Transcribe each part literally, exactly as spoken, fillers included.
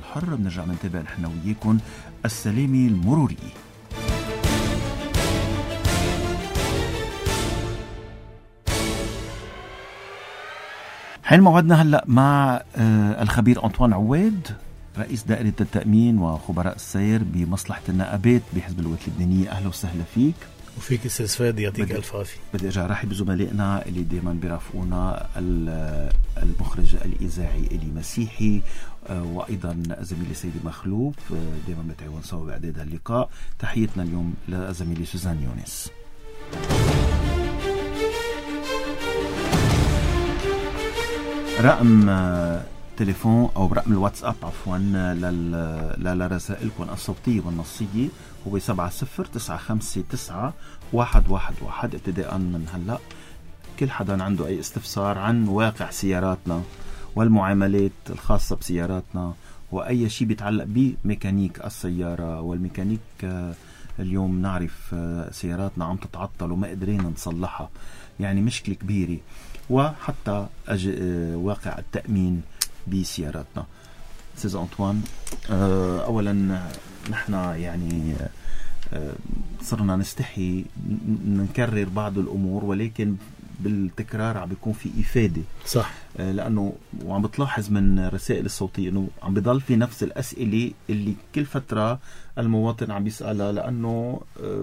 الحر بنرجع نتابع نحن وياكم السلامة المرورية. حين موعدنا هلأ مع الخبير أنطوان عواد رئيس دائرة التأمين وخبراء السير بمصلحة النقابات بحزب الوثن اللبنانية. أهلا وسهلا فيك. وفيك أستاذ فادي، يعطيك ألف عافية. بدي أرجع رحب بزملائنا اللي دائما بيرافقونا، المخرج الإذاعي إلي مسيحي وأيضا زميلي سيدي مخلوف، دائما بنتعاون سوا بإعداد هاللقاء. تحياتنا اليوم لزميلي سوزان يونس. رقم تليفون أو برقم الواتساب عفوا لرسائلكم الصوتية والنصية هو سبعة صفر تسعة خمسة تسعة واحد واحد واحد. ابتداء من هلأ كل حدا عنده أي استفسار عن واقع سياراتنا والمعاملات الخاصة بسياراتنا وأي شيء بيتعلق بميكانيك السيارة والميكانيك. اليوم نعرف سياراتنا عم تتعطل وما قدرين نصلحها، يعني مشكلة كبيرة، وحتى أج... واقع التأمين بسياراتنا. سيد أنطوان، أولا نحن يعني صرنا نستحي نكرر بعض الأمور، ولكن بالتكرار عم بيكون في إفادة. صح. لأنه وعم بتلاحظ من رسائل الصوتية أنه عم بيضل في نفس الأسئلة اللي كل فترة المواطن عم بيسألها، لأنه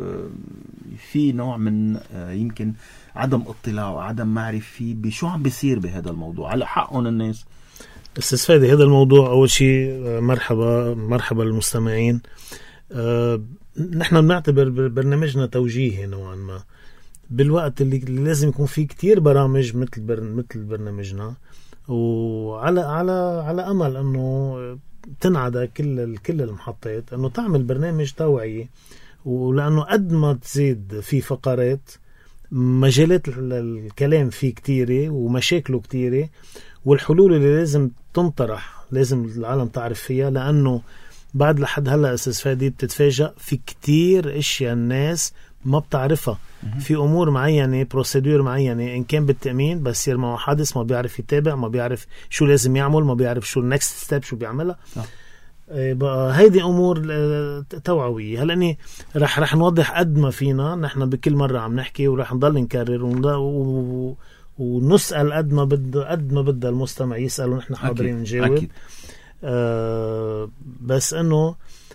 في نوع من يمكن عدم اطلاع وعدم معرفة بشو عم بيصير بهذا الموضوع. على حقهم الناس. أستاذ فادي، هذا الموضوع أول شيء مرحبا مرحبا للمستمعين. أه نحن بنعتبر برنامجنا توجيهي نوعا ما، بالوقت اللي لازم يكون فيه كتير برامج مثل بر... مثل برنامجنا، وعلى على على أمل أنه تنعدى كل كل المحطات أنه تعمل برنامج توعية، ولأنه قد ما تزيد في فقرات مجالات الكلام فيه كتيرة ومشاكله كتيرة، والحلول اللي لازم تنطرح لازم العالم تعرف فيها، لأنه بعد لحد هلأ أستاذ فادي بتتفاجأ في كتير اشياء الناس ما بتعرفها. في امور معينه، بروسيدور معينه، ان كان بالتامين بس يصير معه حادث ما بيعرف يتابع، ما بيعرف شو لازم يعمل، ما بيعرف شو النكست ستيب شو بيعملها. بقى هيدي امور توعويه. هلأني رح رح نوضح قد ما فينا. نحن بكل مره عم نحكي ورح نضل نكرر و... ونسال قد ما بده قد ما بده المستمع يسال ونحن حاضرين نجاوب. آه بس انه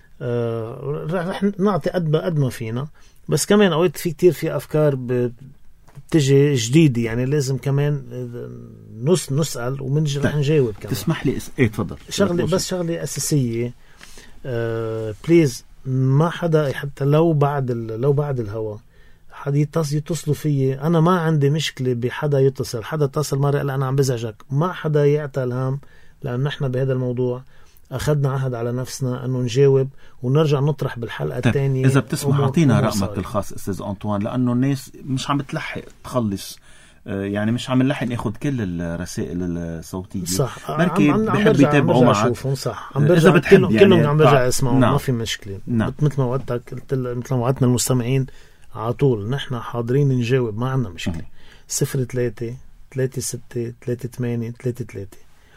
آه رح نعطي قد قد ما فينا، بس كمان اوقات في كتير في افكار بتجي جديده، يعني لازم كمان نس نسال ومنجي رح نجاوب كمان. تسمح لي ايه تفضل. شغله بس شغله اساسيه، آه بليز ما حدا حتى لو بعد لو بعد الهوا حدا يتصلوا فيي، انا ما عندي مشكله بحدا يتصل. حدا اتصل مره قال انا عم بزعجك، ما حدا يعطى الهام، لأن نحن بهذا الموضوع أخذنا عهد على نفسنا أنه نجاوب ونرجع نطرح بالحلقة الثانية. إذا بتسمح أعطينا رقمك الخاص أستاذ أنطوان، لأنه الناس مش عم بتلحق تخلص، يعني مش عم نلحق ناخد كل الرسائل الصوتية. صح. بركي بحب يتابعوا معك. صح. عم برجع كلهم يعني كلهم عم برجع اسمعوا. نعم. ما في مشكلة. نعم. مثل ما وعدتك مثل ما وعدنا المستمعين على طول نحن حاضرين نجاوب، ما عندنا مشكلة. صفر ثلاثة ثلاثة ستة ثلاثة ثمانية ثلاثة ثلاثة.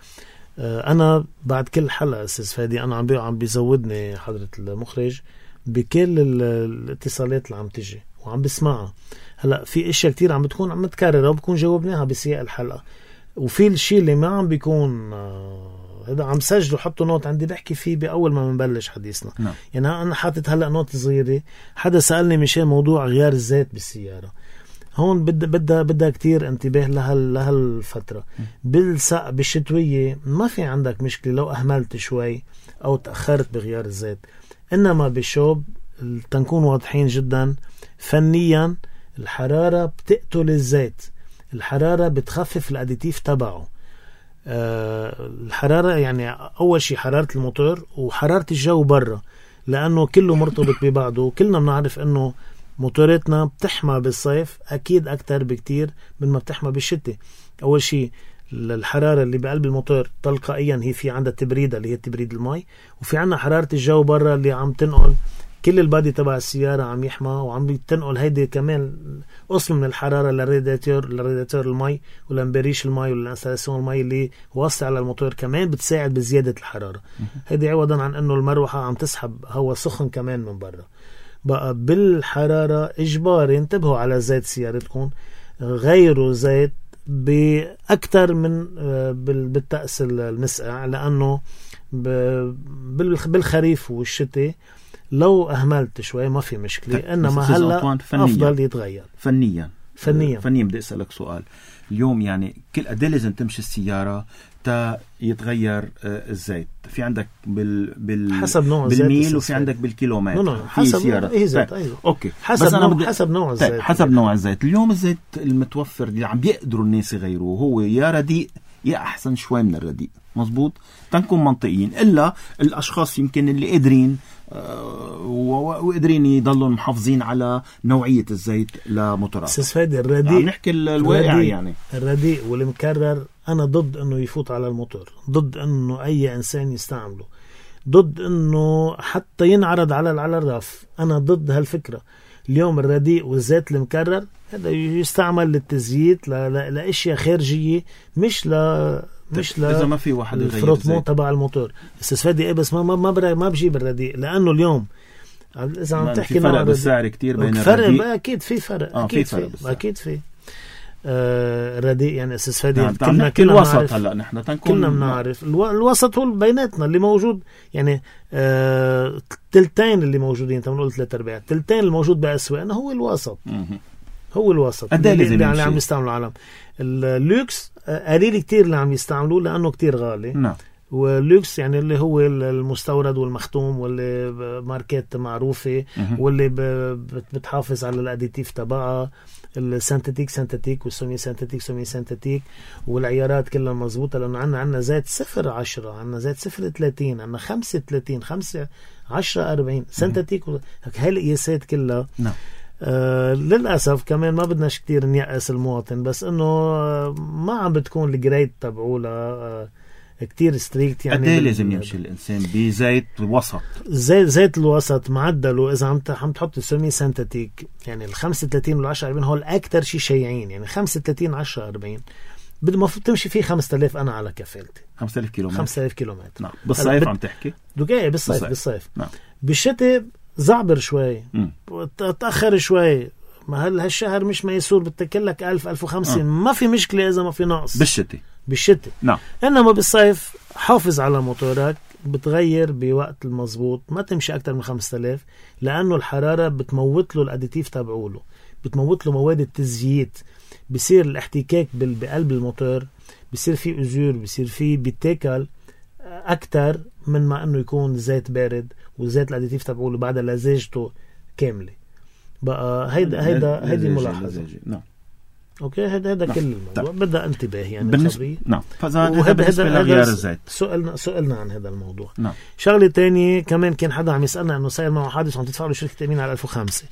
أنا بعد كل حلقة أستاذ فادي أنا عم عم بيزودني حضرة المخرج بكل الاتصالات اللي عم تجي وعم بسمعها. هلأ في إشياء كتير عم بتكون عم تكررها وبكون جاوبناها بسياق الحلقة، وفي الشيء اللي ما عم بيكون هذا عم سجله حطه نوت عندي بحكي فيه بأول ما منبلش حديثنا. نعم. يعني أنا حاطط هلأ نوت صغيرة. حدا سألني مشان موضوع غيار الزيت بالسيارة، هون بدها بدها بدها كتير انتباه لهال لهالفترة. بالسق بالشتوية ما في عندك مشكلة لو أهملت شوي أو تأخرت بغيار الزيت، إنما بالشوب تنكون واضحين جدا فنيا. الحرارة بتقتل الزيت، الحرارة بتخفف الأديتيف تبعه. أه الحرارة يعني أول شيء حرارة الموتور وحرارة الجو برا، لأنه كله مرتبط ببعضه. كلنا بنعرف إنه موتوراتنا بتحمى بالصيف أكيد أكتر بكتير من ما بتحمى بالشتاء. أول شيء الحرارة اللي بقلب الموتور تلقائيا هي في عندها تبريد اللي هي تبريد الماء، وفي عنا حرارة الجو برا اللي عم تنقل كل البادي تبع السيارة عم يحمى، وعم بتنقل هيدي كمان قسم من الحرارة للرادياتور للرادياتور المي ولمبريش المي وللانستالاسيون المي اللي واصلة على الموتور، كمان بتساعد بزيادة الحرارة. هيدي عوضا عن انه المروحة عم تسحب هواء سخن كمان من برا. بقى بالحرارة اجباري انتبهوا على زيت سيارتكم، غيروا زيت بأكتر من بالتأس المسقع، لأنه بالخريف والشتاء لو أهملت شوي ما في مشكلة، إنما هلا أفضل يتغير. فنيا فنيا فنيا بدي أسألك سؤال اليوم، يعني كل قد ايه لازم تمشي السيارة تا يتغير الزيت؟ في عندك بال بال حسب نوع بالميل وفي عندك بالكيلومتر. نو نو حسب سيارة إيه زيت. أيوه. اوكي حسب نوع بدي... حسب نوع الزيت. طيب حسب نوع الزيت. اليوم الزيت المتوفر اللي عم بيقدروا الناس يغيروه هو يا رديء يا أحسن شوي من الرديء، مزبوط؟ تنكون منطقيين. إلا الأشخاص يمكن اللي قادرين آه وقادرين يضلوا محافظين على نوعية الزيت لموتورات. سيسفادي الرديء يعني نحكي الواقع، يعني الرديء والمكرر أنا ضد أنه يفوت على الموتور، ضد أنه أي إنسان يستعمله، ضد أنه حتى ينعرض على على الرف. أنا ضد هالفكرة. اليوم الرديء والزيت المكرر هذا يستعمل للتزييت لأشياء خارجية، مش ل مش ل إذا ما في واحد يغير الفروتمون تبع الموتور. استسفادي إيه بس ما ما ما, ما بجيب الرديء، لأنه اليوم إذا عم تحكي فرق بالسعر كتير بين الرديء. أكيد في فرق. آه أكيد في في أكيد في آه الرديء يعني استسفادي. نعم. كلنا كل وسط هلا نحن تنكون كلنا بنعرف الو... الوسط هو بيناتنا اللي موجود، يعني آه... تلتين اللي موجودين تنقول ثلاثة أرباع تلتين الموجود بأسواقنا هو الوسط. م- هو الوسط اللي, اللي, اللي عم يستعملوا العالم. اللوكس قليل كتير اللي عم يستعملوه لأنه كتير غالي. نعم. واللوكس يعني اللي هو المستورد والمختوم واللي ماركات معروفة م- واللي ب... بتحافظ على الأديتيف تبعها، السنتيتيك سنتيتيك والسمي سنتيتيك سمي سنتيتيك، والعيارات كلها مزبوطة، لأنه عنا عنا زيت صفر عشرة، عنا زيت صفر ثلاثين، عنا خمسة ثلاثين، خمسة عشرة أربعين سنتيتيك. هاي القياسات كلها. نعم. آه للأسف كمان ما بدناش كتير نيأس المواطن، بس إنه آه ما عم بتكون الجريد تبعولا آه كتير ستريكت. يعني قد لازم يمشي الإنسان بزيت وسط؟ زيت زيت الوسط معدله إذا عم عم تحط سمي سنتيتيك، يعني ال خمسة وثلاثين وال عشرة أربعين هو الأكثر شيء شيعين، يعني خمسة وثلاثين عشرة أربعين بده المفروض تمشي فيه خمسة آلاف. أنا على كفالتي خمسة آلاف كيلومتر. خمسة آلاف كيلومتر. نعم. بالصيف بد... عم تحكي دوكاية بالصيف بالصيف, بالصيف. نعم. بالشتاء زعبر شوي، م. تأخر شوي، ما هل هالشهر مش ميسور بتكل لك ألف ألف وخمسين آه. ما في مشكلة إذا ما في نقص بالشتاء. بالشتاء نعم. إنما بالصيف حافظ على موتورك، بتغير بوقت المضبوط، ما تمشي أكتر من خمسة آلاف، لأنه الحرارة بتموت له الأديتيف تبعوله، بتموت له مواد التزييت، بصير الاحتكاك بقلب الموتور، بصير فيه أزور، بصير فيه بيتاكل أكتر من ما أنه يكون زيت بارد وزيت الأديتيف تبعوله بعد لزاجته كاملة. بقى هيدا هيدا هيدي ملاحظة. نعم. اوكي هذا هذا كل الموضوع بدأ انتباه يعني بالنسبة. نعم. فهذا بالنسبة لغيار الزيت. سؤالنا سؤالنا عن هذا الموضوع. نعم. شغله تانية كمان كان حدا عم يسألنا انه صاير معه حادث وعم تدفع له شركة تأمين على ألف وخمسة.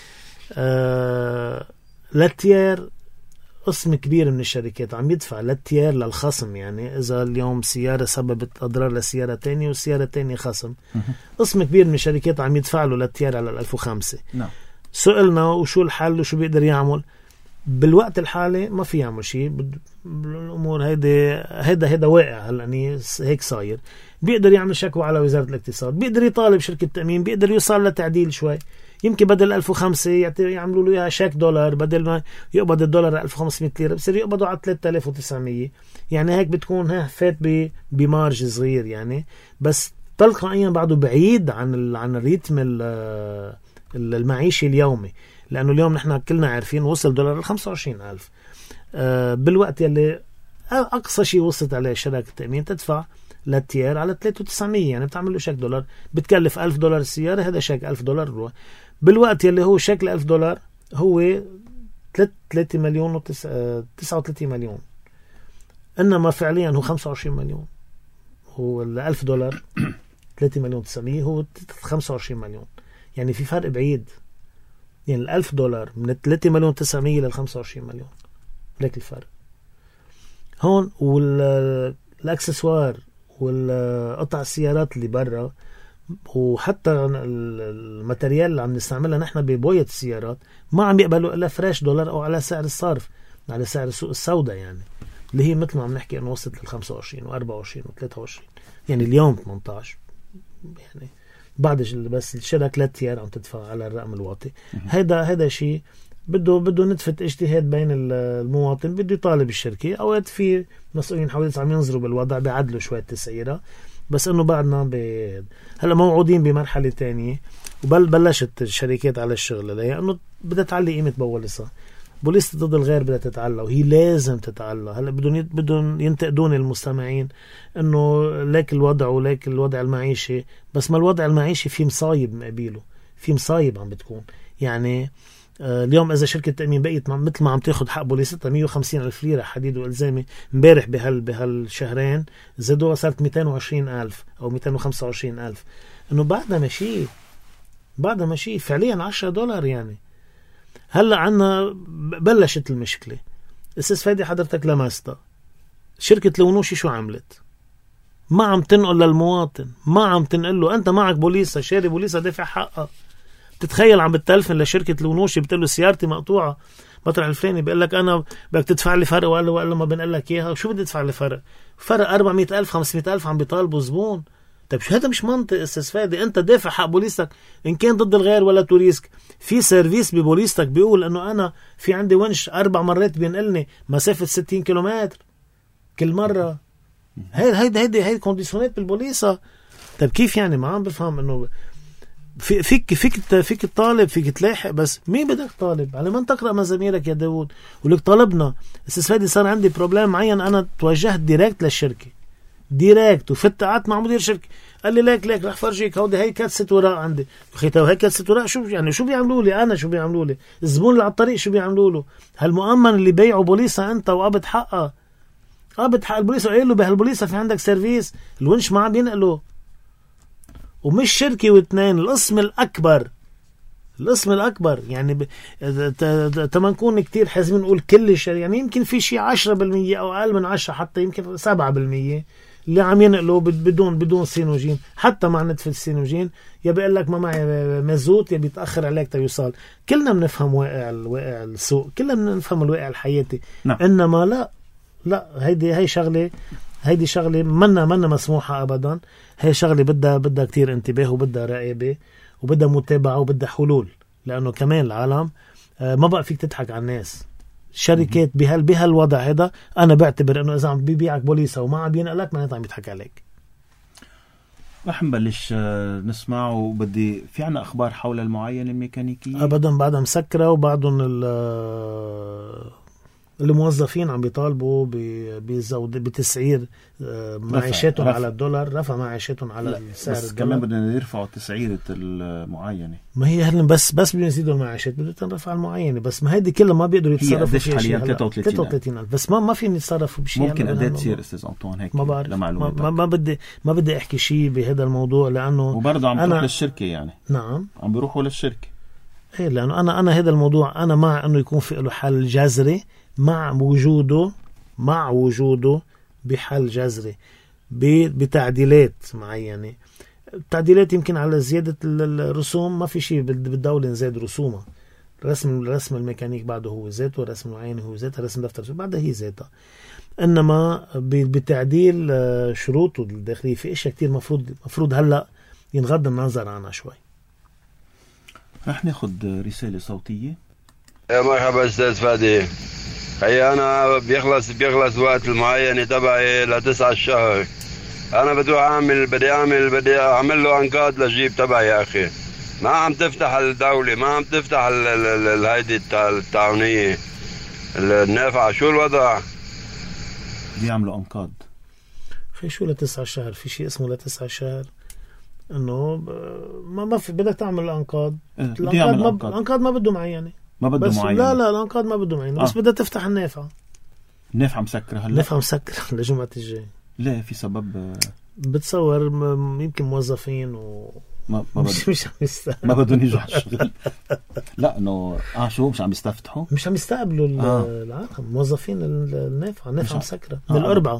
آه... لاتير قسم كبير من الشركات عم يدفع لاتير للخصم، يعني اذا اليوم سيارة سببت اضرار لسيارة تانية والسيارة تانية خصم، قسم كبير من الشركات عم يدفع له لاتير على الألف وخمسة. نعم. سؤالنا وشو الحل وشو بيقدر يعمل بالوقت الحالي؟ ما في يعمل شيء بالامور هيدا هيدا هيدا واقع هلا هيك صاير. بيقدر يعمل شكوى على وزارة الاقتصاد، بيقدر يطالب شركة تأمين، بيقدر يوصل لتعديل شوي، يمكن بدل ألف وخمسة يعملوا له اياها شيك دولار، بدل ما يقبض الدولار ألف وخمسمية ليرة بصير يقبضوا على ثلاثة آلاف وتسعمية، يعني هيك بتكون ها فات بمارج صغير يعني، بس تلقائيا بعده بعيد عن عن الريتم المعيشي اليومي، لأنه اليوم نحن كلنا عارفين وصل دولار الخمسة وعشرين ألف. أه بالوقت يلي أقصى شيء وصلت عليه شركة التأمين تدفع للتيار على ثلاثة آلاف وتسعمية، يعني بتعمل له شيك دولار بتكلف ألف دولار السيارة، هذا شيك ألف دولار. بالوقت يلي هو شيك ألف دولار هو ثلاثة مليون وتسعة وثلاثين مليون، إنما فعليا هو خمسة وعشرين مليون. هو الألف دولار ثلاثة مليون وتسعمية هو خمسة وعشرين مليون، يعني في فرق بعيد. يعني الألف دولار من ثلاثة مليون وتسعمية للخمسة وعشرين مليون، ليك الفرق هون. والأكسسوار والقطع السيارات اللي برا وحتى الماتريال اللي عم نستعملها نحن ببوية السيارات ما عم يقبلوا إلا فريش دولار أو على سعر الصرف، على سعر السوق السوداء يعني، اللي هي مثل ما عم نحكي أنه وصلت للخمسة وعشرين وأربعة وعشرين وثلاثة وعشرين، يعني اليوم ثمانية عشر، يعني بعد بس الشراء ثلاث ايام عم تدفع على الرقم الواطي. هيدا هيدا شيء بده بده نتفة اجتهاد بين المواطن، بده يطالب الشركة. اوقات في مسؤولين حوالي عم ينظروا بالوضع بيعدلوا شوية تسعيرة، بس انه بعدنا ب... هلا موعودين بمرحلة تانية وبل بلشت الشركات على الشغل عليها، انه بدها تعلي قيمة بوليصة. بوليصة ضد الغير بدها تتعلى، وهي لازم تتعلى. هلا بدهم بدهم ينتقدون المستمعين انه ليك الوضع وليك الوضع المعيشي، بس ما الوضع المعيشي في مصايب مقابله، في مصايب عم بتكون يعني. آه اليوم اذا شركة تأمين بقيت مثل ما عم تاخد حق بوليصتها مية وخمسين ألف ليرة حديد والزامي، امبارح بهال بهالشهرين زادوها صارت مئتين وعشرين ألف او مئتين وخمسة وعشرين ألف، انه بعدها ماشي بعدها ماشي فعليا عشرة دولار يعني. هلا عنا بلشت المشكلة. استاذ فادي حضرتك لمستها شركة لونوشي شو عملت؟ ما عم تنقل للمواطن، ما عم تنقل له انت معك بوليصة، شاري بوليصة دافع حقها. تتخيل عم بتلفن لشركة لونوشي بتقول له سيارتي مقطوعة مطرح الفلاني، بيقول لك انا بدك تدفع لي فرق، وقال له وقال له ما بنقول لك اياها. شو بدي ادفع لي فرق؟ فرق أربعمئة ألف خمسمئة ألف عم بيطالبوا زبون. طيب شو هذا؟ مش منطق استاذ فادي. انت دافع حق بوليستك ان كان ضد الغير ولا توريسك. في سيرفيس ببوليستك بيقول انه انا في عندي ونش اربع مرات بينقلني مسافة ستين كيلومتر كل مرة. هيدا هيدا هيدا هيدا كونديشنات بالبوليصة. طيب كيف يعني؟ ما عم بفهم انه في فيك فيك فيك تطالب، فيك تلاحق، بس مين بدك طالب؟ على من تقرأ مزاميرك يا داود. ولك طالبنا استاذ فادي صار عندي بروبلم معين، انا توجهت ديريكت للشركة ديريكت وفت قعدت مع مدير الشركة، قال لي ليك ليك رح فرجيك هودي هي كاسة وراء عندي. خيتها وهي كاسة وراء شو يعني؟ شو بيعملوا لي انا؟ شو بيعملوا لي الزبون اللي على الطريق؟ شو بيعملوا له هالمؤمن اللي بيعوا بوليصة انت وقبض حقها؟ قبض حق البوليصة، قايل له بهالبوليصة في عندك سيرفيس، الونش ما عم ينقله. ومش شركة واثنين، القسم الأكبر القسم الأكبر يعني ب... تما نكون كتير حازمين نقول كل الشركة، يعني يمكن في شيء عشرة بالمية أو أقل من عشرة، حتى يمكن سبعة بالمية اللي عم ينقلوا بدون بدون سينوجين. حتى مع نتف السينوجين يا بيقول لك ما معي مازوت، يا بيتأخر عليك تيوصل. كلنا بنفهم واقع الواقع السوق، كلنا بنفهم الواقع الحياتي. نعم. إنما لا لا هيدي هي شغلة هيدي شغلة منا منا مسموحة أبدا. هي شغلة بدها بدها كتير انتباه وبدها رقابة وبدها متابعة وبدها حلول، لأنه كمان العالم ما بقى فيك تضحك على الناس. الشركات بهال بهالوضع هذا أنا بعتبر إنه إذا عم بيبيعك بوليصة وما عم بينقلك معناتها عم يضحك عليك. رح نبلش نسمع، وبدي في عنا أخبار حول المعاينة الميكانيكية. أبدا بعدها مسكرة، وبعدهم الموظفين عم بيطالبوا بزود بتسعير معيشاتهم على الدولار، رفع معيشاتهم على السعر. بس كمان بدنا يرفعوا تسعيرة المعاينة. ما هي هلا بس بس بدنا يزيدوا المعيشات، بدنا نرفع المعاينة، بس ما هيدي كلها ما بيقدروا يتصرفوا فيها. حاليا ثلاثة وثلاثين ألف، بس ما ما فيني يتصرفوا بشيء. ممكن قد تصير استاذ أنطوان هيك؟ ما بعرف. ما, ما, ما بدي ما بدي احكي شيء بهذا الموضوع، لانه وبرضه عم تروح للشركة يعني. نعم عم بيروحوا للشركة. ايه لانه انا انا هذا الموضوع انا مع انه يكون في له حل جذري، مع وجوده مع وجوده بحل جذري بتعديلات معينة. التعديلات يمكن على زيادة الرسوم، ما في شيء بالدولة نزيد رسومها. رسم رسم الميكانيك بعده هو ذاته، رسم المعاينة هو ذاته، رسم دفتر بعدها هي ذاتها. إنما بتعديل شروطه الداخلية في إشياء كتير مفروض مفروض هلأ ينغض النظر عنها شوي. رح ناخد رسالة صوتية. يا مرحبا أستاذ فادي. هي أنا بيخلص بيخلص وقت المعاينة تبعي لتسعة الشهر. أنا بدي أعمل بدي أعمل بدي أعمل له أنقاض لجيب تبعي يا أخي. ما عم تفتح الدولة، ما عم تفتح الهيدي التعاونية النافعة. شو الوضع؟ بيعملوا أنقاض. في شو لتسعة الشهر؟ في شيء اسمه لتسعة الشهر إنه ما ما في بدك تعمل الأنقاض. الأنقاض ما الأنقاض ما بده معينة. ما بده معين. لا لا الأنقاض ما بده معين. آه. بس بدها تفتح النافعة. النافعة مسكرة هلا. النافعة مسكرة لجمعة الجاي. لا في سبب. بتصور يمكن موظفين و ما ما مش مش عم يستقبلوا. ما بدهم يجوا على الشغل. لا انه اه شو مش عم يستفتحوا. مش عم يستقبلوا آه. العالم موظفين النافعة النافعة مسكرة من آه. الأربعة.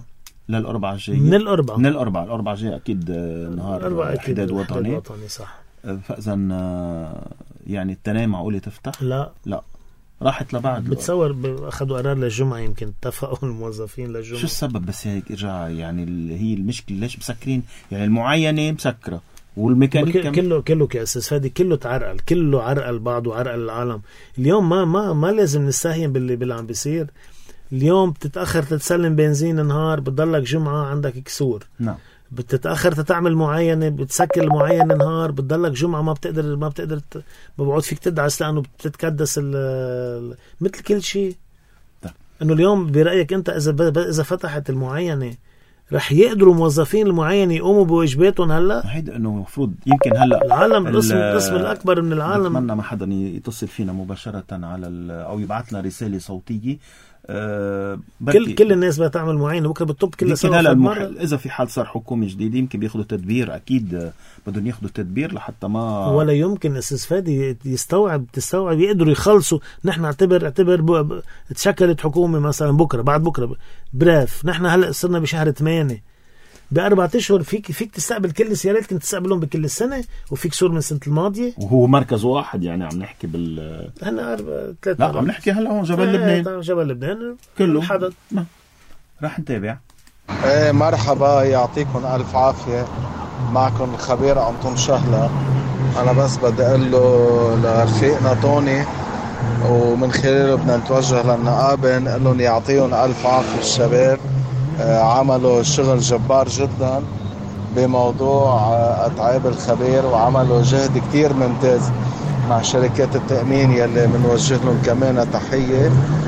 للأربعة الجاية من الأربعة من الأربعة الأربعة الجاية أكيد نهار حداد وطني. وطني صح. فإذا يعني التنايم معقولة تفتح؟ لا لا راحت لبعد. بتصور أخذوا قرار للجمعة، يمكن اتفقوا الموظفين للجمعة. شو السبب بس هيك إرجع يعني هي المشكلة ليش مسكرين يعني المعاينة مسكرة والميكانيك كله كله كأساس فادي كله تعرقل، كله عرقل بعض وعرقل العالم. اليوم ما ما ما لازم نستهين باللي باللي عم بيصير. اليوم بتتأخر تتسلم بنزين نهار بتضلك جمعة عندك كسور. نعم. بتتأخر تتعمل معاينة بتسكر المعاينة نهار بتضلك جمعة ما بتقدر ما بتقدر ت... ببعد فيك تدعس لأنه بتتكدس ال... مثل كل شيء. إنه اليوم برأيك أنت إذا ب... إذا فتحت المعاينة رح يقدروا موظفين المعاينة يقوموا بواجباتهم هلا؟ هيدا انه المفروض يمكن هلا العالم القسم القسم الاكبر من العالم. بتمنى ما حدا يتصل فينا مباشرة على او يبعث لنا رسالة صوتية. أه كل كل الناس بتعمل معاينة بكره بتطب كل سنة. هلا المح... اذا في حال صار حكومة جديد يمكن بياخذوا تدبير، اكيد بدهم ياخذوا تدبير لحتى ما ولا يمكن اساس فادي يستوعب تستوعب يقدروا يخلصوا. نحن اعتبر اعتبر ب... تشكلت حكومة مثلا بكره بعد بكره براف، نحن هلا صرنا بشهر ثمانية بأربعة أشهر فيك فيك تستقبل كل السيارات كنت تستقبلهم بكل السنة وفيك سور من السنة الماضية، وهو مركز واحد. يعني عم نحكي بال هلا ثلاثة لا عم نحكي هلا هون جبل لبنان جبل لبنان كله حدث. راح نتابع. ايه مرحبا، يعطيكم ألف عافية. معكم الخبير أنطون شهلة. أنا بس بدي أقول له لرفيقنا طوني ومن خلاله بدنا نتوجه للنقابة نقول لهم يعطيهم ألف عافية. الشباب عملوا شغل جبار جدا بموضوع أتعاب الخبير وعملوا جهد كتير ممتاز مع شركات التأمين يلي منوجه لهم كمان تحية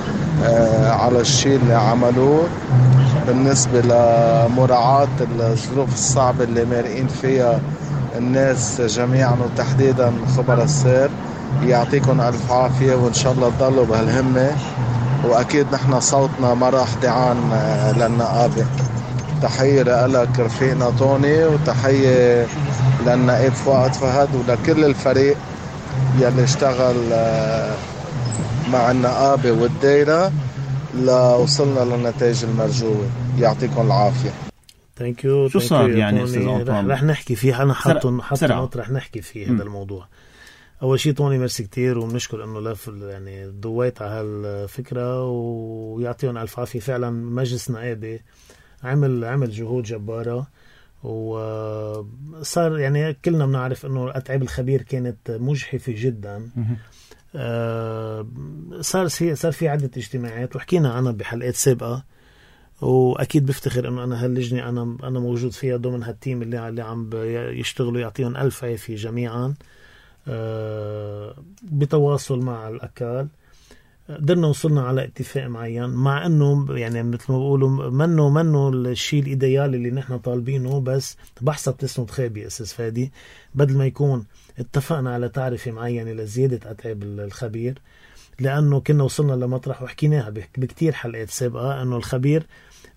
على الشيء اللي عملوه بالنسبة لمراعاة الظروف الصعبة اللي مارقين فيها الناس جميعا وتحديدا خبراء السير. يعطيكم ألف عافية وإن شاء الله تضلوا بهالهمة، وأكيد نحن صوتنا ما راح دعان للنقابة. تحية لك رفيقنا طوني وتحية للنائب فؤاد فهد ولكل الفريق يلي اشتغل مع النقابة والدائرة لوصلنا للنتائج المرجوة. يعطيكم العافية. ثانك يو. شو صار يعني استاذ أنطون؟ رح نحكي فيه. أنا حاطه حاطه نقط رح نحكي فيه هذا الموضوع. أول شيء طوني ميرسي كتير وبنشكر إنه لف يعني ضويت على هالفكرة ويعطيهم ألف عافية. فعلا مجلس نقابي عمل عمل جهود جبارة وصار يعني كلنا بنعرف إنه أتعاب الخبير كانت مجحفة جدا. آه صار في صار في عدة اجتماعات وحكينا عنها بحلقات سابقة، واكيد بفتخر انه انا هاللجنه انا انا موجود فيها ضمن هالتيم اللي اللي عم يشتغلوا. يعطيهم الف عافيه جميعا. أه بتواصل مع الاكال قدرنا وصلنا على اتفاق معين، مع انه يعني مثل ما بقولوا منه منه الشيء الايديالي اللي نحن طالبينه، بس بحثها بتسند خابي اساس فادي. بدل ما يكون اتفقنا على تعرفه معينه لزياده اتعاب الخبير، لانه كنا وصلنا لمطرح وحكيناها بكتير حلقات سابقه انه الخبير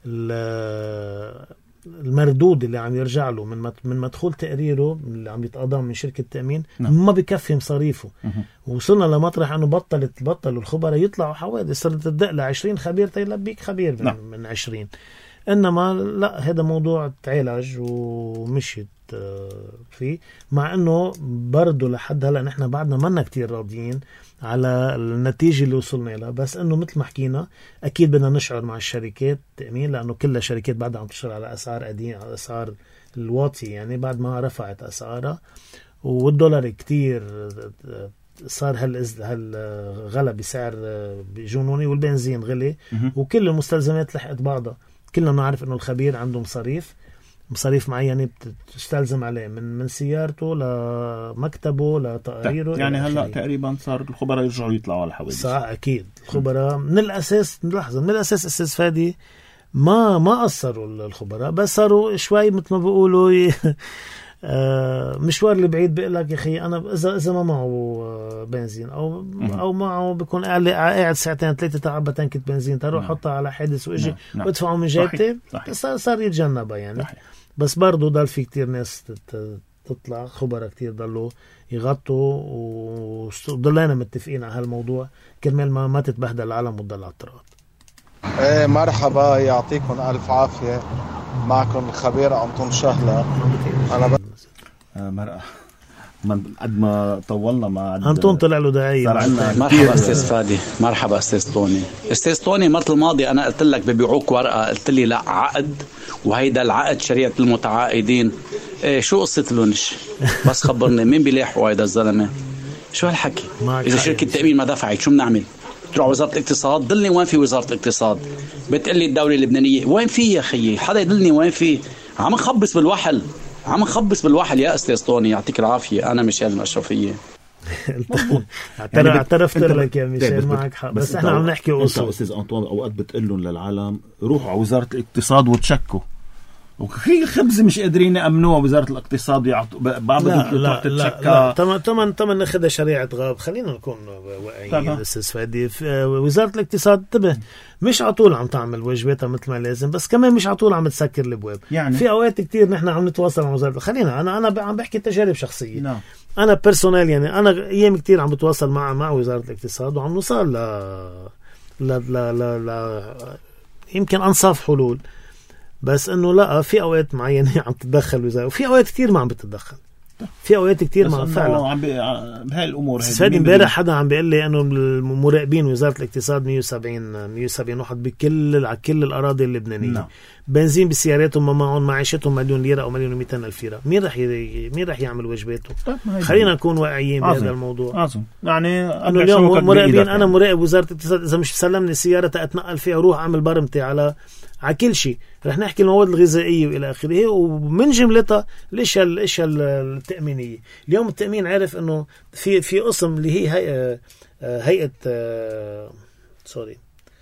المردود اللي عم يرجع له من من مدخول تقريره اللي عم يتقاضى من شركه التامين نعم. ما بكفي مصاريفه. وصلنا لمطرح انه بطلت بطلوا الخبراء يطلعوا حوادث، صرت تدق ل عشرين خبير تيلبيك خبير من, نعم. من عشرين. انما لا، هذا موضوع تعالج ومشيت فيه، مع انه برضو لحد هلا نحن بعدنا منا كتير راضيين على النتيجة اللي وصلنا لها. بس انه مثل ما حكينا اكيد بدنا نشعر مع الشركات التأمين، لانه كل الشركات بعدها عم تشتغل على اسعار قديمة، على اسعار الواطي يعني بعد ما رفعت اسعارها، والدولار كتير صار هال هالغلا بسعر جنوني، والبنزين غلي وكل المستلزمات لحقت بعضها. كلنا نعرف انه الخبير عنده مصاريف مصاريف معينة بتستلزم عليه من من سيارته لمكتبه لتقاريره. يعني هلا تقريبا صار الخبراء يرجعوا يطلعوا على الحوادث. صح اكيد الخبراء من الاساس لحظة من الاساس استاذ فادي ما ما قصروا الخبراء، بس صاروا شوي مثل ما بيقولوا مشوار اللي بعيد. بيقول لك يا اخي انا اذا اذا ما معه بنزين او او معه بيكون قاعد ساعتين ثلاثه تعبى تنكه بنزين تروح حطها على حادث واجي وادفعه من جيبتي، صار صار يتجنبها يعني. صحيح. بس برضو ضل في كتير ناس تطلع خبراء كتير ضلوا يغطوا، وضلنا متفقين على هالموضوع كرمال ما ما تتبهدل العالم وتضل على الطرقات. ايه مرحبا، يعطيكم الف عافيه. معكم الخبير أنطون شهلة. أنا ب... آه مرأة من قد ما طولنا مع أنطون طلع له داعي. مرحبا أستاذ فادي. مرحبا أستاذ طوني. أستاذ طوني مرة الماضي أنا قلت لك ببيعوك ورقة، قلت لي لا عقد، وهيدا العقد شريعة المتعاقدين. إيه شو قصة لونش؟ بس خبرني مين بيلاحقوا هيدا الزلمة؟ شو هالحكي؟ إذا شركة التأمين ما دفعت شو بنعمل؟ تروح وزارة الاقتصاد، دلني وين في وزارة الاقتصاد؟ بتقلي الدولة اللبنانية وين في يا خيي؟ حدا يدلني وين في؟ عم نخبص بالوحل، عم نخبص بالوحل يا أستاذ طوني. يعطيك العافية. أنا ميشيل الأشرفية. اعترفت لك يا ميشيل، معك حق، بس احنا عم نحكي أصول. أستاذ أنطون أوقات بتقلن للعالم روحوا على وزارة الاقتصاد وتشكوا، وكي الخبز مش قادرين يأمنوها وزارة الاقتصاد يعطوا بعضهم تروح تتشكى. تمام تمام تمام ناخذها شريعة غاب. خلينا نكون واقعيين أستاذ فادي. وزارة الاقتصاد انتبه مش عطول عم تعمل واجباتها مثل ما لازم، بس كمان مش عطول عم تسكر الابواب. يعني في اوقات كتير نحن عم نتواصل مع وزارة. خلينا انا انا عم بحكي تجارب شخصية. نعم. انا بيرسونال يعني انا ايام كتير عم بتواصل مع مع وزارة الاقتصاد وعم نوصل ل ل ل ل يمكن انصاف حلول، بس انه لا في اوقات معينه عم تتدخل وزاره، وفي اوقات كتير ما عم بتتدخل. في اوقات كتير ما فعلا عم بهاي الامور. هذه امبارح حدا عم بيقول لي انه المراقبين وزاره الاقتصاد مية وسبعين مية وسبعين واحد بكل على كل الاراضي اللبنانيه. نعم. بنزين بسياراتهم ما معهم، معيشتهم مليون ليره او مليون ومئتين الف ليره. مين رح ي... مين رح يعمل واجباته؟ خلينا نكون واقعيين بهذا الموضوع. عظم. يعني انه اليوم مراقبين، انا مراقب وزاره الاقتصاد، اذا مش سلمني السياره تتنقل فيها روح اعمل برمتي على على كل شيء. رح نحكي المواد الغذائيه والى اخره، ومن جملتها الاشياء الاشياء التامينيه. اليوم التامين عارف انه في في قسم اللي هي هيئه هيئه سوري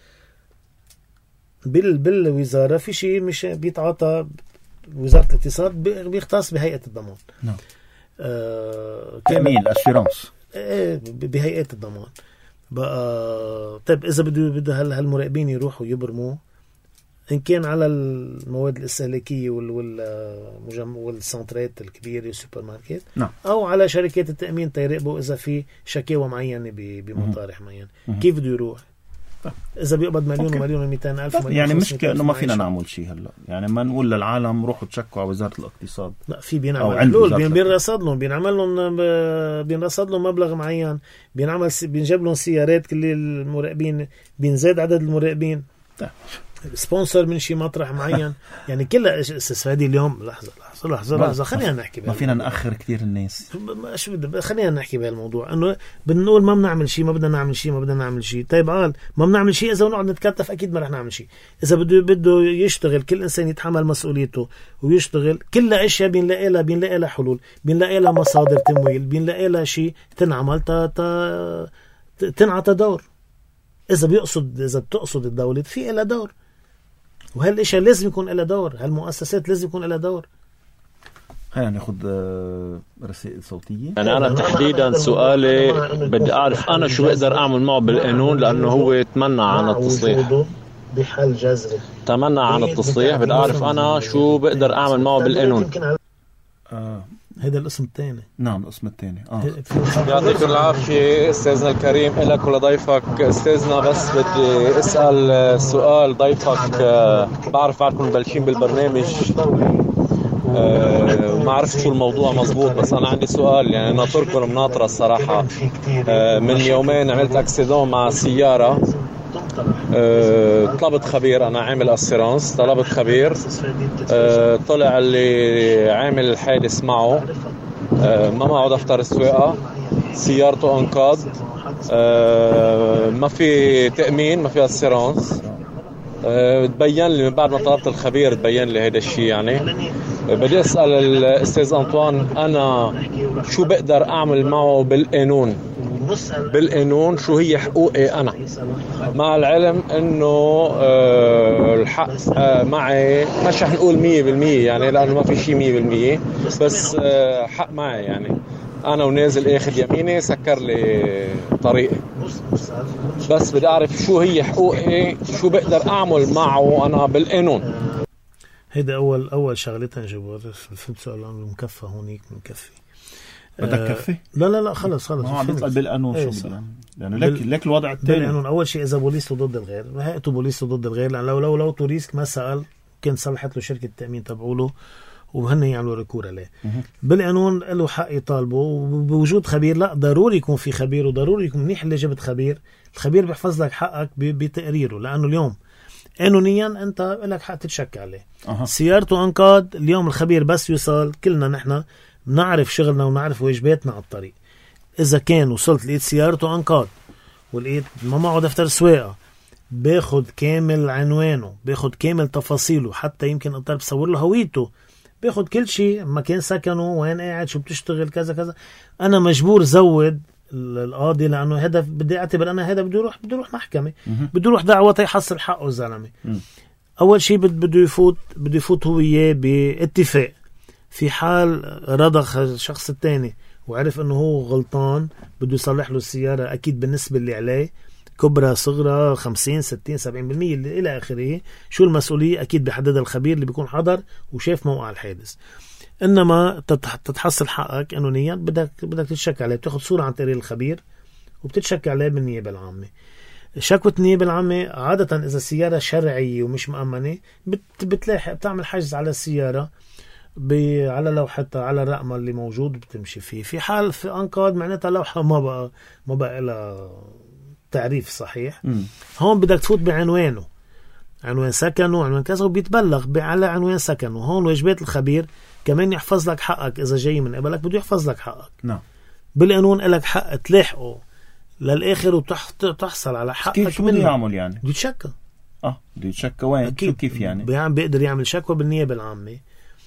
بال بالوزاره، في شيء مش بيتعاطى وزاره الاقتصاد بيختص بهيئه الضمان. نعم. آه تامين الاشيرانس بهيئه الضمان بقى. طيب اذا بده بده هالمراقبين يروحوا يبرموا إن كان على المواد الاستهلاكية والسنترات الكبيرة والسوبر ماركت. نعم. أو على شركات التأمين تيراقبوا إذا في شكاوى معينة بمطارح معين. كيف بده يروح؟ إذا بيقبض مليون أوكي. ومليون ومئتين ألف مليون. يعني مشكلة إنه ما فينا نعمل شيء هلا، يعني ما نقول للعالم روحوا تشكوا على وزارة الاقتصاد. لا في بينعمل حلول، بينرصد لهم بينعمل لهم بينرصد لهم مبلغ معين، بينعمل بينجاب لهم سيارات كل المراقبين، بينزاد عدد المراقبين. سبونسر من شي مطرح معين. يعني كلها استفادي اليوم. لحظة لحظة لحظة لحظة خلينا نحكي ما فينا نأخر كتير الناس. مش بدي خلينا نحكي بهالموضوع انه بنقول ما بنعمل شيء، ما بدنا نعمل شيء، ما بدنا نعمل شيء. طيب قال ما بنعمل شيء، اذا بنقعد نتكتف اكيد ما رح نعمل شيء. اذا بده بده يشتغل كل انسان يتحمل مسؤوليته ويشتغل، كل اشياء بنلاقي لها بنلاقي لها حلول، بنلاقي لها مصادر تمويل، بنلاقي لها شيء تنعمل تا تا تنعطى دور. اذا بيقصد اذا بتقصد الدولة في لها دور، وهالاشياء لازم يكون لها دور، هالمؤسسات لازم يكون لها دور. خلينا ناخذ رسائل صوتيه. يعني انا تحديدا سؤالي بدي اعرف انا شو بقدر اعمل معه بالقانون، لانه هو تمنع عن التصليح بحل جذري، تمنع عن التصليح. بدي اعرف انا شو بقدر اعمل معه بالقانون. اه هذا الاسم الثاني. نعم الاسم الثاني. اه يعطيكم العافيه استاذنا الكريم، لك ولضيفك. استاذنا بس بدي اسال سؤال ضيفك. بعرف بعرفكم مبلشين بالبرنامج، أه ما عرفت شو الموضوع مزبوط، بس أنا عندي سؤال. يعني ناطركم مناطرة الصراحة. أه من يومين عملت أكسيدون مع سيارة. أه طلبت خبير، أنا عامل أسيرانس، طلبت خبير. أه طلع اللي عامل الحادث معه أه ما معه دفتر السواقة، سيارته أنقاض، أه ما في تأمين، ما في أسيرانس. أه تبين لي من بعد ما طلبت الخبير تبين لي هذا الشيء. يعني بدي أسأل الأستاذ أنطوان أنا شو بقدر أعمل معه بالقانون، بالقانون شو هي حقوقي أنا، مع العلم أنه الحق معي مش رح نقول مية بالمية يعني لأنه ما في شيء مية بالمية، بس حق معي. يعني أنا ونازل آخذ يميني سكر لي طريقي، بس بدي أعرف شو هي حقوقي، شو بقدر أعمل معه أنا بالقانون. هيدا أول أول شغلتين جبار. فهمت سؤال مكفى هونيك مكفي. بدك كفي؟ لا لا لا خلص خلص. ما عم بيطلع بالقانون شو بدنا يعني لك بال... لك الوضع الثاني. بالقانون أول شيء إذا بوليس ضد الغير، هيئته بوليس ضد الغير، لأن لو لو لو توريسك ما سأل كان صلحت له شركة التأمين تبعوله وهن يعملوا ريكور عليه. بالقانون له حق يطالبه، وبوجود خبير لا ضروري يكون في خبير، وضروري يكون منيح اللي جبت خبير. الخبير بيحفظ لك حقك بتقريره، لأنه اليوم قانونيا أنت لك حق تتشكى عليه. أه. سيارته أنقاض اليوم، الخبير بس يوصل، كلنا نحن نعرف شغلنا ونعرف واجباتنا على الطريق. إذا كان وصلت لقيت سيارته أنقاض ولقيت ما معه دفتر سواقة، باخد كامل عنوانه، باخد كامل تفاصيله، حتى يمكن أقدر بصور له هويته، باخد كل شيء، مكان سكنه، وين قاعد، شو بتشتغل، كذا كذا. أنا مجبور زود القاضي، لأنه هذا بدي أعتبر أنا هذا بده يروح بده يروح محكمة، بده يروح دعوة يحصل حقه الزلمة. أول شيء بده يفوت بده يفوت هو إياه باتفاق. في حال رضخ الشخص الثاني وعرف إنه هو غلطان، بده يصلح له السيارة أكيد بالنسبة اللي عليه، كبرى صغرى خمسين ستين سبعين بالمية إلى آخره. شو المسؤولية أكيد بحدد الخبير اللي بيكون حضر وشاف موقع الحادث. إنما تتحصل حقك قانونيا بدك بدك تتشكى عليه، بتاخد صورة عن تقرير الخبير وبتتشكى عليه بالنيابة العامة. شكوى النيابة العامة عادة إذا السيارة شرعية ومش مأمنة بت بتلاحق بتعمل حجز على السيارة على لوحتها، على الرقم اللي موجود بتمشي فيه. في حال في أنقاض معناتها لوحة ما بقى ما بقى لها تعريف صحيح. م. هون بدك تفوت بعنوانه، عنوان سكنه، عنوان كذا، وبيتبلغ على عنوان سكنه. هون واجبات الخبير كمان يحفظ لك حقك. إذا جاي من قبلك بده يحفظ لك حقك. نعم. بالقانون لك حق تلاحقه للآخر وتحصل على حقك. كيف شو بده يعمل يعني؟ بده يتشكى. اه بده يتشكى وين؟ شو كيف يعني؟ بيقدر يعمل شكوى بالنيابة العامة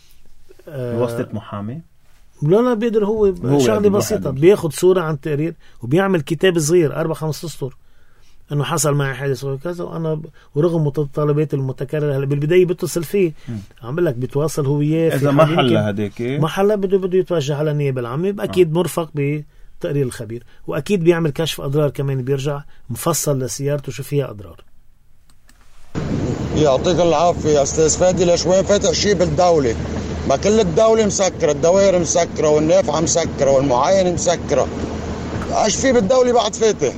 بواسطة آه محامي. لا لا بيقدر هو, هو شغلة بسيطة، بياخد صورة عن التقرير وبيعمل كتاب صغير أربع خمس أسطر إنه حصل معي حادث وكذا، وأنا ب... ورغم متطلبات المتكررة هلا بالبداية بتصل فيه، عم لك بتواصل هو وياه. إذا ما حل هديك ما حل بده بده يتوجه على النيابة العامة، أكيد آه. مرفق بتقرير الخبير، وأكيد بيعمل كشف أضرار كمان، بيرجع مفصل لسيارته شو فيها أضرار. يعطيك العافية يا أستاذ فادي. ليش وين فاتح شيء بالدولة؟ ما كل الدولة مسكرة، الدوائر مسكرة، والنافعة مسكرة، والمعاين مسكرة. ايش في بالدولة بعد فاتح؟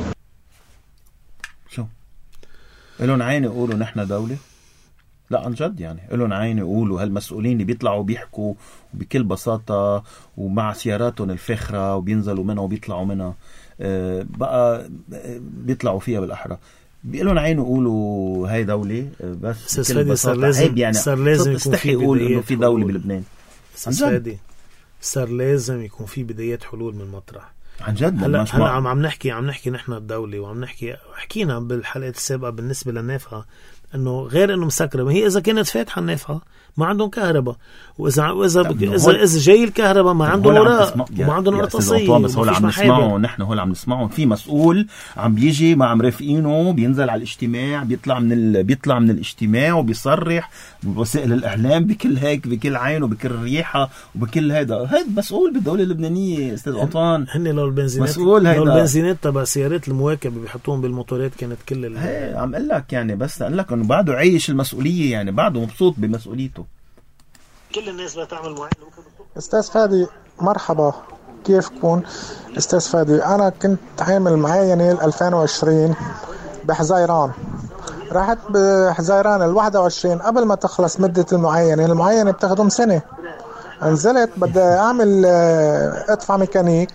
شو إلون عين يقولوا نحن دولة؟ لا عن جد يعني إلون عين يقولوا هالمسؤولين اللي بيطلعوا بيحكوا بكل بساطة ومع سياراتهم الفاخرة وبينزلوا منها وبيطلعوا منها، آه بقى بيطلعوا فيها بالأحرى، بيقولون عينه يقولوا هاي دولة بس بكل بساطة. عيب يعني صار لازم يكون في يقول إنه في دولة بلبنان. عن صار لازم يكون في بدايات حلول من مطرح. عن جد هلا هلا عم عم نحكي عم نحكي نحن الدولة، وعم نحكي حكينا بالحلقات السابقة بالنسبة للنافعة انه غير انه مسكرة، ما هي اذا كانت فاتحة النافعة ما عندهم كهرباء، واذا واذا اذا اذا جاي الكهرباء ما عندهم وراء وما عندهم قرطاسية. بس هول عم نسمعه نحن، هول عم نسمعه في مسؤول عم بيجي مع مرافقينه بينزل على الاجتماع، بيطلع من ال... بيطلع من الاجتماع وبيصرح بوسائل الاعلام بكل هيك بكل عين وبكل ريحة وبكل هيدا. هيدا مسؤول بالدولة اللبنانية استاذ أنطوان. هن لو البنزينات لو البنزينات تبع سيارات المواكبة بيحطوهم بالموتورات كانت كل ال... هي عم اقول لك يعني، بس اقول لك انه بعده عايش المسؤولية يعني، بعده مبسوط بمسؤوليته. كل الناس بتعمل معين. استاذ فادي مرحبا، كيفكم؟ استاذ فادي انا كنت عامل معاينة ألفين وعشرين بحزيران، رحت بحزيران الواحد وعشرين قبل ما تخلص مدة المعاينة. المعاينة بتاخدهم سنة. نزلت بدي اعمل ادفع ميكانيك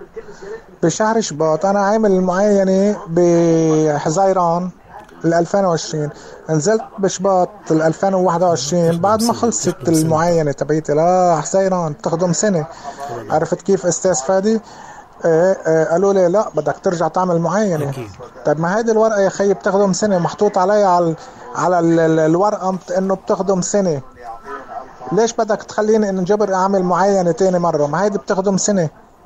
بشهر شباط. انا عامل المعاينة بحزيران ألفين وعشرين، نزلت بشباط ألفين وواحد وعشرين بعد ما خلصت المعاينة تبعيتي. لا حزيران بتاخدهم سنة. عرفت كيف استاذ فادي؟ ايه ايه قالوا لي لا بدك ترجع تعمل معاينة. طيب ما هيدي الورقة يا خي بتاخدهم سنة، محطوط عليها على على الورقة انه بتاخدهم سنة. ليش بدك تخليني ان جبر اعمل معاينة تاني مرة؟ ما هيدي بتاخدهم سنة،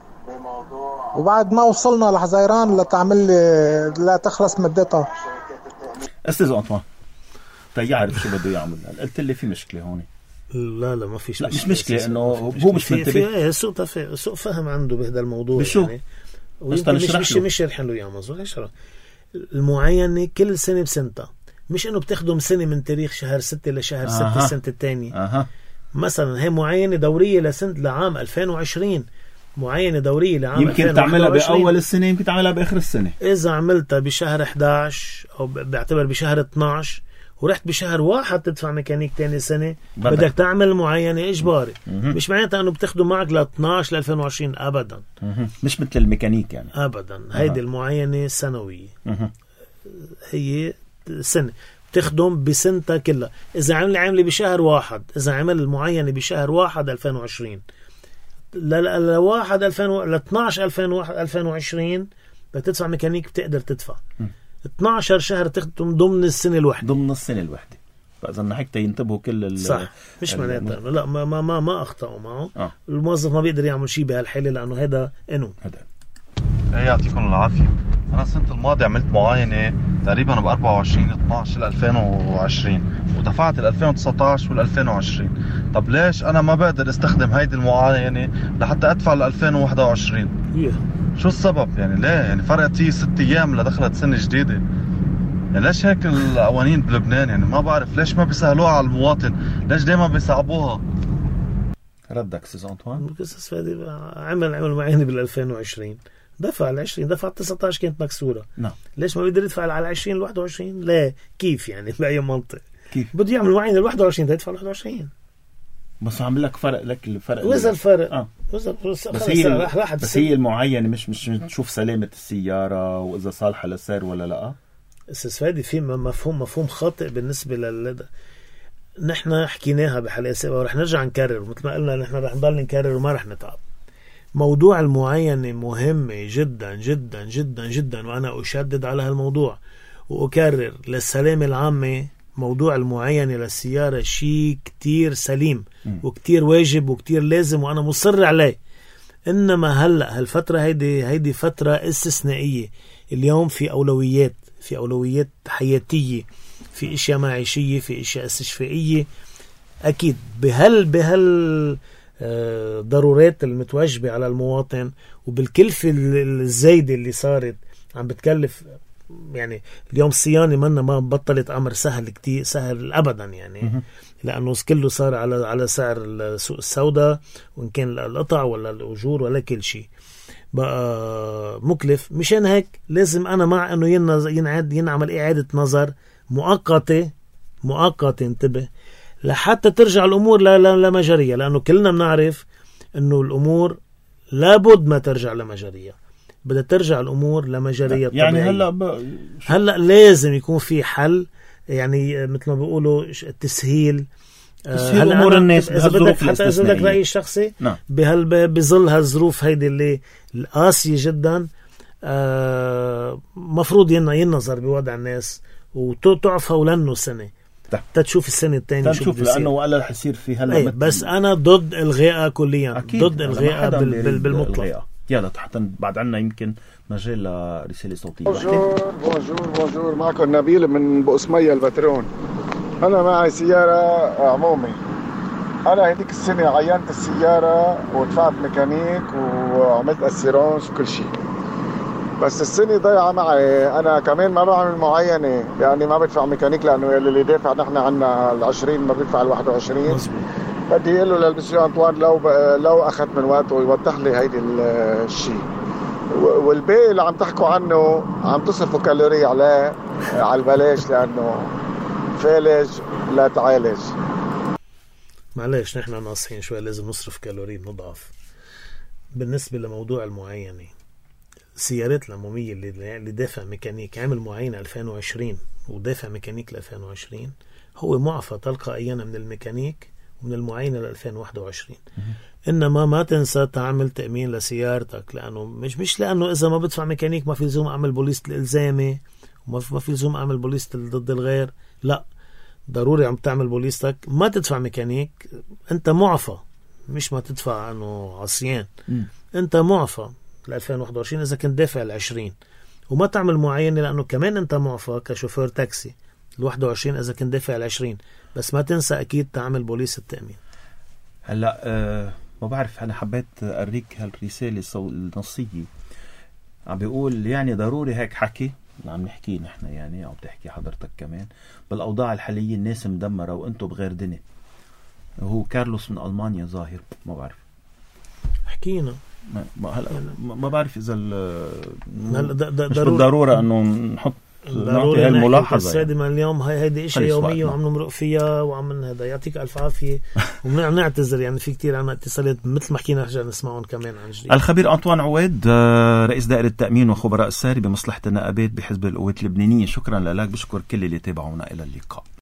وبعد ما وصلنا لحزيران لتعمل لي لا تخلص مدتها. استاذ أنطوان تيعرف شو بده يعمل. قلت لي في مشكلة هون. لا لا ما فيش مشكلة. مش مشكلة انه هو مش منتبه. سوء تفاهم سوء فهم عنده بهذا الموضوع بشو؟ يعني. مش مش مش يرحن له يا مزول يشرح. المعاينة كل سنة بسنتها، مش انه بتخدم سنة من تاريخ شهر ستة لشهر ستة آه. السنة الثانية. آه. مثلا هي معاينة دورية لسنة لعام ألفين وعشرين، معاينة دورية لعام يمكن تعملها بأول السنة، يمكن تعملها بآخر السنة. إذا عملتها بشهر إحدى عشر أو بعتبر بشهر اثني عشر ورحت بشهر واحد تدفع ميكانيك تاني سنة بدك, بدك تعمل معينة إجباري. مش معناتها أنه بتاخده معك ل اثناشر ل ألفين وعشرين أبدا. مش مثل الميكانيك يعني أبدا. هيدي المعينة سنوية. هي سنة تخدم بسنتها كلها. إذا عمل عاملة بشهر واحد، إذا عمل المعينة بشهر واحد ألفين وعشرين لواحد ألفين ل اثناشر ألفين وعشرين بدك تدفع ميكانيك، بتقدر تدفع م. اثناشر شهر تخدم ضمن السنة الوحدة. ضمن السنة الوحدة. فإذا نحكي ينتبهوا كل صح. مش معناتها لا ما ما ما, ما أخطأوا معه. آه. الموظف ما بيقدر يعمل شيء بهالحالة لأنه هذا قانون. هذا يعطيكم العافية. أنا السنة الماضية عملت معاينة تقريبا ب أربعة وعشرين اثناشر ألفين وعشرين ودفعت ال ألفين وتسعطعش وال ألفين وعشرين. طب ليش أنا ما بقدر استخدم هيدي المعاينة لحتى أدفع ل ألفين وواحد وعشرين؟ yeah. شو السبب يعني؟ ليه يعني فرقت هي ست أيام لدخلت سنة جديدة؟ يعني ليش هيك القوانين بلبنان؟ يعني ما بعرف ليش ما بيسهلوها على المواطن، ليش دايما بيصعبوها؟ ردك سيز أنطوان؟ قصص فادي عمل عمل معينة بال ألفين وعشرين، دفع ال عشرين، دفع تسعطعش كانت مكسورة. نعم. ليش ما بيقدر يدفع على عشرين ل واحد وعشرين؟ لا كيف يعني بأي منطق؟ كيف؟ بده يعمل معينة ل واحد وعشرين يدفع ل واحد وعشرين. بس عامل لك فرق لك الفرق. وإذا الفرق آه. وإذا بس هي راح راح بس هي المعينة مش مش تشوف سلامة السيارة وإذا صالحة للسير ولا لا. استاذ فادي في مفهوم مفهوم خاطئ بالنسبة لل نحن حكيناها بحلقة سابقة ورح نرجع نكرر، مثل ما قلنا نحن رح نضل نكرر وما رح نتعب. موضوع المعينة مهمة جدا جدا جدا جدا، وأنا أشدد على هالموضوع وأكرر للسلامة العامة. موضوع المعينة للسيارة شيء كتير سليم وكتير واجب وكتير لازم، وأنا مصر عليه. إنما هلأ هالفترة هيدي هيدي فترة استثنائية. اليوم في أولويات، في أولويات حياتية، في إشياء معيشية، في إشياء استشفائية. أكيد بهال بهال ضرورات المتوجبة على المواطن، وبالكلفة الزايدة اللي صارت عم بتكلف. يعني اليوم الصيانة منا ما بطلت أمر سهل كتير سهل أبدا يعني، لأنه كله صار على على سعر السوق السوداء، وإن كان القطع ولا الأجور ولا كل شيء بقى مكلف. مشان هيك لازم أنا مع أنه ينعد ينعمل إعادة نظر مؤقتة مؤقتة انتبه لحتى ترجع الأمور لمجارية، لأنه كلنا بنعرف أنه الأمور لابد ما ترجع لمجارية، بدها ترجع الأمور لمجارية طبيعية. يعني هلأ ب... هلأ لازم يكون في حل، يعني مثل ما بيقولوا تسهيل تسهيل أمور الناس بهالظروف الاستثنائية. حتى إذا بدك رأيي الشخصي نعم. بهال بظل هالظروف هيدي اللي القاسية جدا، آه مفروض ينظر بوضع الناس وتعفى ولنه سنة تتشوف السنة الثانية تشوف، لأنه ولا رح يصير في هلا أي. بس أنا ضد إلغائها كليا، ضد إلغائها بال بالمطلق. يلا حتى بعد عنا يمكن مجال لرسالة صوتية. بونجور بونجور بونجور معكم نبيل من بقسمية البترون. أنا معي سيارة عمومي. أنا هذيك السنة عينت السيارة ودفعت ميكانيك وعملت أسيرانس وكل شيء، بس السنة ضيعة معي. أنا كمان ما بعمل معينة، يعني ما بدفع ميكانيك، لأنه اللي دافع نحن عنا العشرين ما بدفع الواحد وعشرين. بدي أقول له للمسيو أنطوان لو لو أخذت من وقته ويوضح لي هيدي الشيء، والباقي اللي عم تحكوا عنه عم تصرفوا كالوري عليه على البلاش، لأنه فالج لا تعالج. معلش نحن ناصحين شوي، لازم نصرف كالوري نضعف. بالنسبة لموضوع المعينة، السيارات العمومية اللي اللي دافع ميكانيك عامل معينة ألفين وعشرين ودافع ميكانيك ل ألفين وعشرين، هو معفى تلقائيا من الميكانيك ومن المعينة ل ألفين وواحد وعشرين. إنما ما تنسى تعمل تأمين لسيارتك، لأنه مش مش لأنه إذا ما بدفع ميكانيك ما في لزوم أعمل بوليس الإلزامي وما في ما في لزوم أعمل بوليس ضد الغير. لا، ضروري عم تعمل بوليستك، ما تدفع ميكانيك أنت معفى، مش ما تدفع أنه عصيان. م. أنت معفى ل ألفين وواحد وعشرين إذا كنت دافع العشرين، وما تعمل معينة لأنه كمان أنت معفى كشوفير تاكسي الواحد وعشرين إذا كنت دافع العشرين. بس ما تنسى أكيد تعمل بوليس التأمين. هلا أه ما بعرف، أنا حبيت أريك هالرسالة النصية. عم بيقول يعني ضروري هيك حكي عم نحكي نحن، يعني أو بتحكي حضرتك كمان، بالأوضاع الحالية الناس مدمرة وأنتم بغير دنيا. هو كارلوس من ألمانيا ظاهر، ما بعرف حكينا ما ما, هلا ما بعرف إذا مش بالضرورة أنه نحط ضروري الملاحظة السادة من اليوم هاي هيدي إشي يومية وعم نمرق فيها وعم هذا. يعطيك ألف عافية ونعتذر يعني في كتير عنا اتصالات مثل ما حكينا رجع نسمعهم كمان عن جديد. الخبير أنطوان عويد رئيس دائرة التأمين وخبراء الساري بمصلحة النقابات بحزب القوات اللبنانية، شكرا لك. بشكر كل اللي تابعونا. إلى اللقاء.